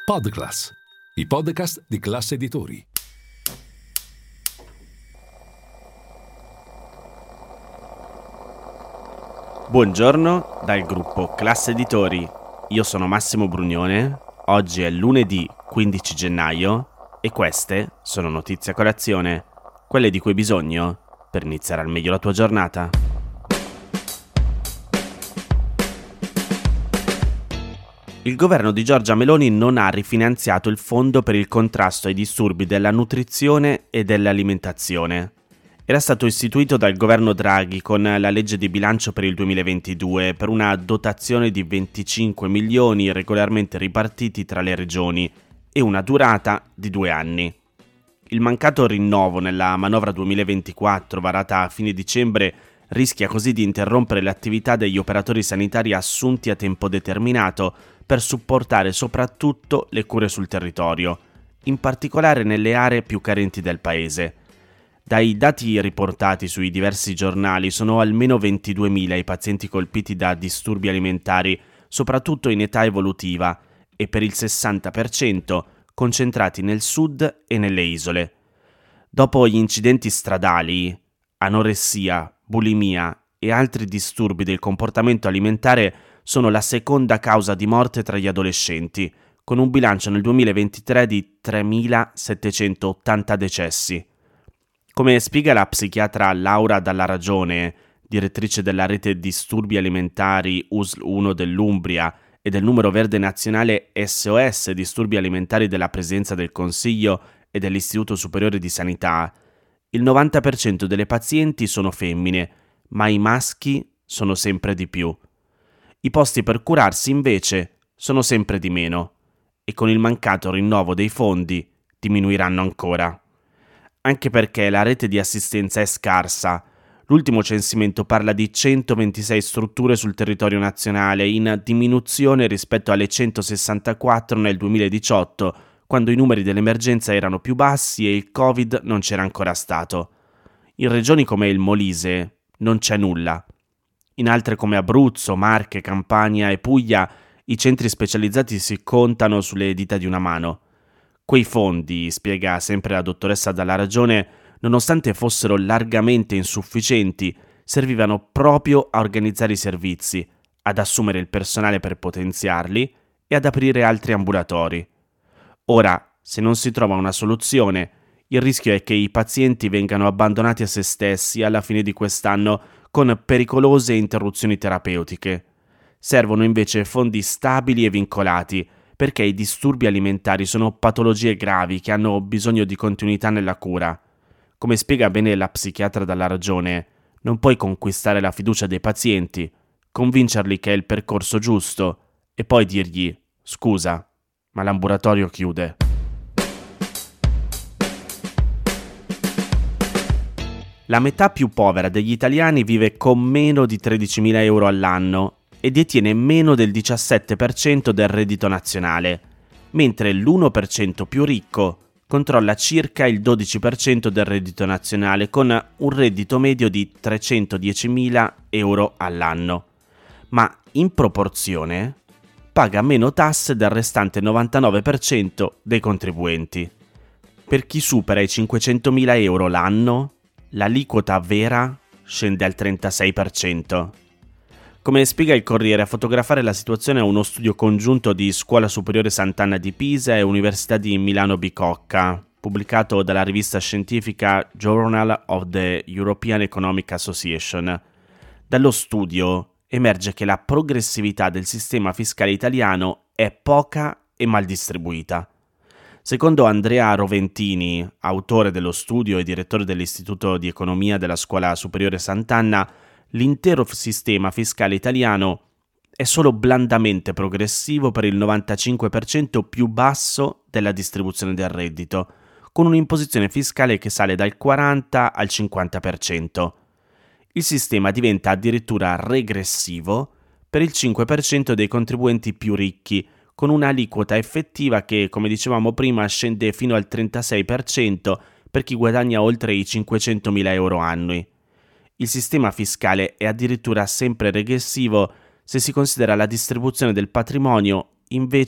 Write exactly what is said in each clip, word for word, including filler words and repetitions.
Podclass, i podcast di Classe Editori. Buongiorno dal gruppo Classe Editori. Io sono Massimo Brugnone. Oggi è lunedì quindici gennaio e queste sono notizie a colazione, quelle di cui hai bisogno per iniziare al meglio la tua giornata. Il governo di Giorgia Meloni non ha rifinanziato il fondo per il contrasto ai disturbi della nutrizione e dell'alimentazione. Era stato istituito dal governo Draghi con la legge di bilancio per il duemilaventidue per una dotazione di venticinque milioni regolarmente ripartiti tra le regioni e una durata di due anni. Il mancato rinnovo nella manovra duemilaventiquattro varata a fine dicembre rischia così di interrompere l'attività degli operatori sanitari assunti a tempo determinato per supportare soprattutto le cure sul territorio, in particolare nelle aree più carenti del paese. Dai dati riportati sui diversi giornali sono almeno ventiduemila i pazienti colpiti da disturbi alimentari, soprattutto in età evolutiva, e per il sessanta per cento concentrati nel sud e nelle isole. Dopo gli incidenti stradali, anoressia, bulimia e altri disturbi del comportamento alimentare sono la seconda causa di morte tra gli adolescenti, con un bilancio nel duemilaventitré di tremilasettecentottanta decessi. Come spiega la psichiatra Laura Dalla Ragione, direttrice della rete Disturbi Alimentari U S L uno dell'Umbria e del numero verde nazionale S O S Disturbi Alimentari della Presidenza del Consiglio e dell'Istituto Superiore di Sanità, il novanta per cento delle pazienti sono femmine, ma i maschi sono sempre di più. I posti per curarsi invece sono sempre di meno e con il mancato rinnovo dei fondi diminuiranno ancora. Anche perché la rete di assistenza è scarsa. L'ultimo censimento parla di centoventisei strutture sul territorio nazionale, in diminuzione rispetto alle centosessantaquattro nel duemiladiciotto, quando i numeri dell'emergenza erano più bassi e il Covid non c'era ancora stato. In regioni come il Molise non c'è nulla. In altre come Abruzzo, Marche, Campania e Puglia i centri specializzati si contano sulle dita di una mano. Quei fondi, spiega sempre la dottoressa Dalla Ragione, nonostante fossero largamente insufficienti, servivano proprio a organizzare i servizi, ad assumere il personale per potenziarli e ad aprire altri ambulatori. Ora, se non si trova una soluzione, il rischio è che i pazienti vengano abbandonati a se stessi alla fine di quest'anno con pericolose interruzioni terapeutiche. Servono invece fondi stabili e vincolati, perché i disturbi alimentari sono patologie gravi che hanno bisogno di continuità nella cura. Come spiega bene la psichiatra Dalla Ragione, non puoi conquistare la fiducia dei pazienti, convincerli che è il percorso giusto e poi dirgli «Scusa, ma l'ambulatorio chiude». La metà più povera degli italiani vive con meno di tredicimila euro all'anno e detiene meno del diciassette per cento del reddito nazionale, mentre l'uno per cento più ricco controlla circa il dodici per cento del reddito nazionale con un reddito medio di trecentodiecimila euro all'anno, ma in proporzione paga meno tasse del restante novantanove per cento dei contribuenti. Per chi supera i cinquecentomila euro l'anno, l'aliquota vera scende al trentasei per cento. Come spiega il Corriere, a fotografare la situazione è uno studio congiunto di Scuola Superiore Sant'Anna di Pisa e Università di Milano Bicocca, pubblicato dalla rivista scientifica Journal of the European Economic Association. Dallo studio emerge che la progressività del sistema fiscale italiano è poca e mal distribuita. Secondo Andrea Roventini, autore dello studio e direttore dell'Istituto di Economia della Scuola Superiore Sant'Anna, l'intero sistema fiscale italiano è solo blandamente progressivo per il novantacinque per cento più basso della distribuzione del reddito, con un'imposizione fiscale che sale dal quaranta al cinquanta per cento. Il sistema diventa addirittura regressivo per il cinque per cento dei contribuenti più ricchi, con un'aliquota effettiva che, come dicevamo prima, scende fino al trentasei per cento per chi guadagna oltre i cinquecentomila euro annui. Il sistema fiscale è addirittura sempre regressivo se si considera la distribuzione del patrimonio invece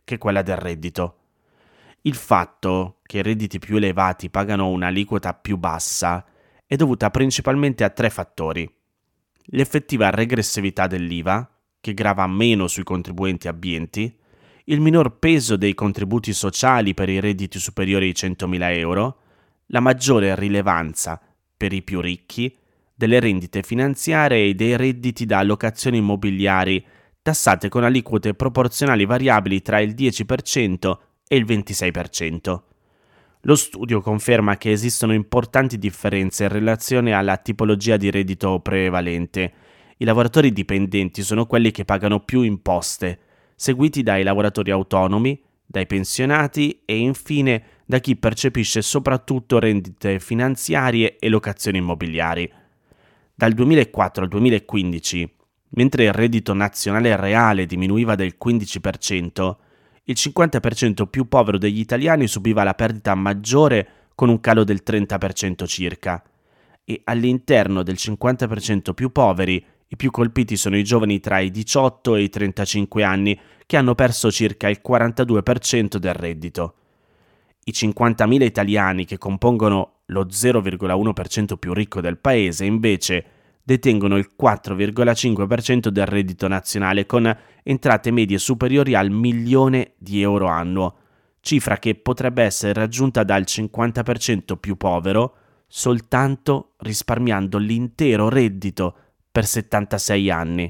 che quella del reddito. Il fatto che i redditi più elevati pagano un'aliquota più bassa è dovuta principalmente a tre fattori: l'effettiva regressività dell'I V A, che grava meno sui contribuenti abbienti, il minor peso dei contributi sociali per i redditi superiori ai centomila euro, la maggiore rilevanza per i più ricchi delle rendite finanziarie e dei redditi da allocazioni immobiliari tassate con aliquote proporzionali variabili tra il dieci per cento e il ventisei per cento. Lo studio conferma che esistono importanti differenze in relazione alla tipologia di reddito prevalente. I lavoratori dipendenti sono quelli che pagano più imposte, seguiti dai lavoratori autonomi, dai pensionati e infine da chi percepisce soprattutto rendite finanziarie e locazioni immobiliari. Dal duemilaquattro al duemilaquindici, mentre il reddito nazionale reale diminuiva del quindici per cento, il cinquanta per cento più povero degli italiani subiva la perdita maggiore con un calo del trenta per cento circa. E all'interno del cinquanta per cento più poveri, i più colpiti sono i giovani tra i diciotto e i trentacinque anni, che hanno perso circa il quarantadue per cento del reddito. I cinquantamila italiani che compongono lo zero virgola uno per cento più ricco del paese, invece, detengono il quattro virgola cinque per cento del reddito nazionale, con entrate medie superiori al milione di euro annuo, cifra che potrebbe essere raggiunta dal cinquanta per cento più povero soltanto risparmiando l'intero reddito per settantasei anni.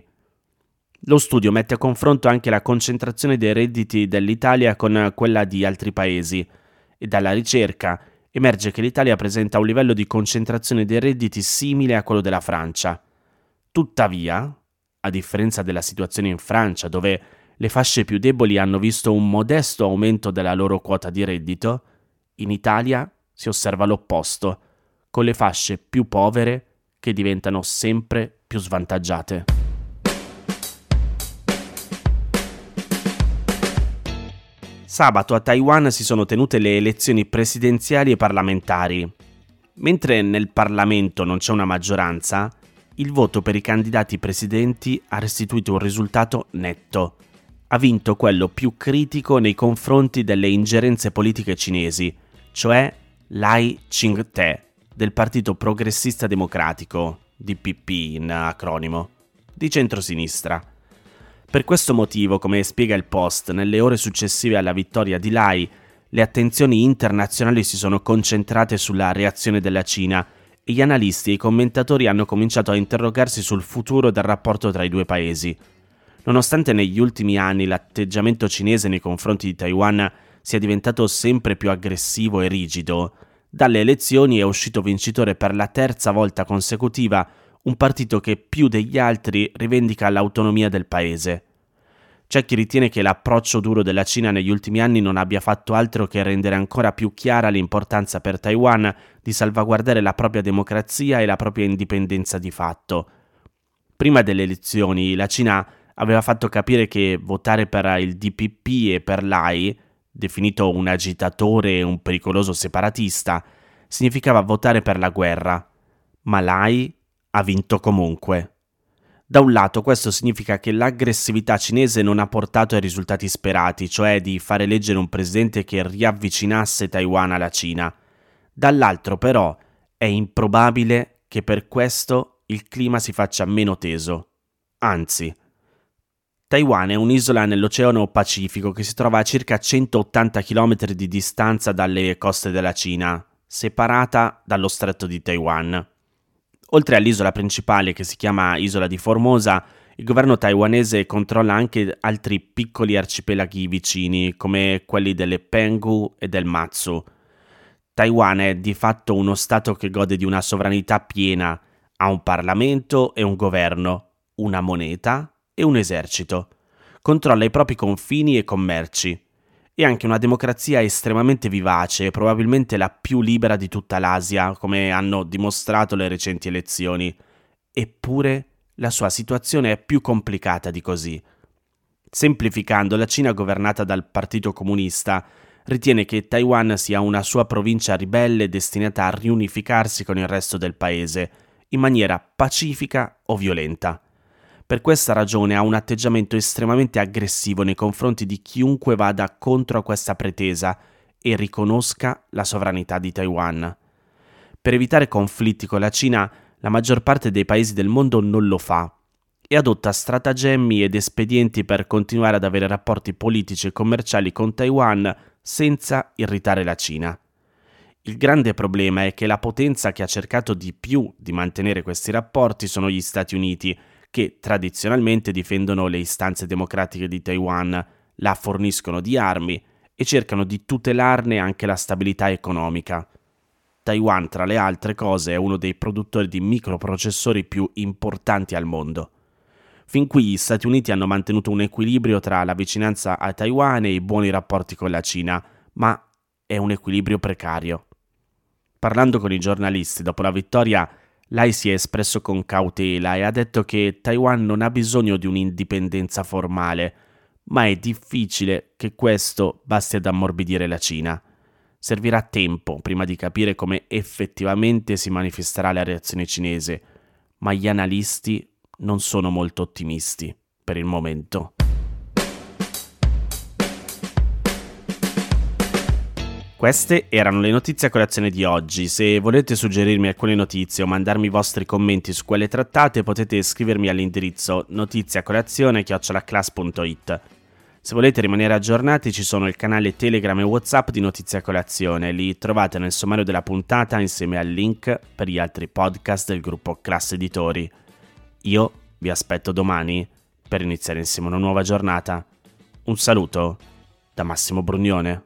Lo studio mette a confronto anche la concentrazione dei redditi dell'Italia con quella di altri paesi e dalla ricerca emerge che l'Italia presenta un livello di concentrazione dei redditi simile a quello della Francia. Tuttavia, a differenza della situazione in Francia, dove le fasce più deboli hanno visto un modesto aumento della loro quota di reddito, in Italia si osserva l'opposto, con le fasce più povere che diventano sempre più svantaggiate. Sabato a Taiwan si sono tenute le elezioni presidenziali e parlamentari. Mentre nel Parlamento non c'è una maggioranza, il voto per i candidati presidenti ha restituito un risultato netto. Ha vinto quello più critico nei confronti delle ingerenze politiche cinesi, cioè Lai Ching-te, del Partito Progressista Democratico, D P P in acronimo, di centrosinistra. Per questo motivo, come spiega il Post, nelle ore successive alla vittoria di Lai, le attenzioni internazionali si sono concentrate sulla reazione della Cina e gli analisti e i commentatori hanno cominciato a interrogarsi sul futuro del rapporto tra i due paesi. Nonostante negli ultimi anni l'atteggiamento cinese nei confronti di Taiwan sia diventato sempre più aggressivo e rigido, dalle elezioni è uscito vincitore per la terza volta consecutiva un partito che più degli altri rivendica l'autonomia del paese. C'è chi ritiene che l'approccio duro della Cina negli ultimi anni non abbia fatto altro che rendere ancora più chiara l'importanza per Taiwan di salvaguardare la propria democrazia e la propria indipendenza di fatto. Prima delle elezioni, la Cina aveva fatto capire che votare per il D P P e per Lai, definito un agitatore e un pericoloso separatista, significava votare per la guerra. Ma Lai ha vinto comunque. Da un lato questo significa che l'aggressività cinese non ha portato ai risultati sperati, cioè di far eleggere un presidente che riavvicinasse Taiwan alla Cina. Dall'altro però è improbabile che per questo il clima si faccia meno teso. Anzi, Taiwan è un'isola nell'Oceano Pacifico che si trova a circa centottanta chilometri di distanza dalle coste della Cina, separata dallo Stretto di Taiwan. Oltre all'isola principale, che si chiama Isola di Formosa, il governo taiwanese controlla anche altri piccoli arcipelaghi vicini, come quelli delle Penghu e del Matsu. Taiwan è di fatto uno stato che gode di una sovranità piena, ha un Parlamento e un governo, una moneta e un esercito. Controlla i propri confini e commerci. E anche una democrazia estremamente vivace, probabilmente la più libera di tutta l'Asia, come hanno dimostrato le recenti elezioni. Eppure la sua situazione è più complicata di così. Semplificando, la Cina governata dal Partito Comunista ritiene che Taiwan sia una sua provincia ribelle destinata a riunificarsi con il resto del paese, in maniera pacifica o violenta. Per questa ragione ha un atteggiamento estremamente aggressivo nei confronti di chiunque vada contro a questa pretesa e riconosca la sovranità di Taiwan. Per evitare conflitti con la Cina, la maggior parte dei paesi del mondo non lo fa e adotta stratagemmi ed espedienti per continuare ad avere rapporti politici e commerciali con Taiwan senza irritare la Cina. Il grande problema è che la potenza che ha cercato di più di mantenere questi rapporti sono gli Stati Uniti, che tradizionalmente difendono le istanze democratiche di Taiwan, la forniscono di armi e cercano di tutelarne anche la stabilità economica. Taiwan, tra le altre cose, è uno dei produttori di microprocessori più importanti al mondo. Fin qui gli Stati Uniti hanno mantenuto un equilibrio tra la vicinanza a Taiwan e i buoni rapporti con la Cina, ma è un equilibrio precario. Parlando con i giornalisti dopo la vittoria, Lai si è espresso con cautela e ha detto che Taiwan non ha bisogno di un'indipendenza formale, ma è difficile che questo basti ad ammorbidire la Cina. Servirà tempo prima di capire come effettivamente si manifesterà la reazione cinese, ma gli analisti non sono molto ottimisti per il momento. Queste erano le notizie a colazione di oggi. Se volete suggerirmi alcune notizie o mandarmi i vostri commenti su quelle trattate, potete scrivermi all'indirizzo notiziacolazione chiocciola class punto it. Se volete rimanere aggiornati, ci sono il canale Telegram e WhatsApp di Notizie a Colazione. Li trovate nel sommario della puntata insieme al link per gli altri podcast del gruppo Class Editori. Io vi aspetto domani per iniziare insieme una nuova giornata. Un saluto da Massimo Brugnone.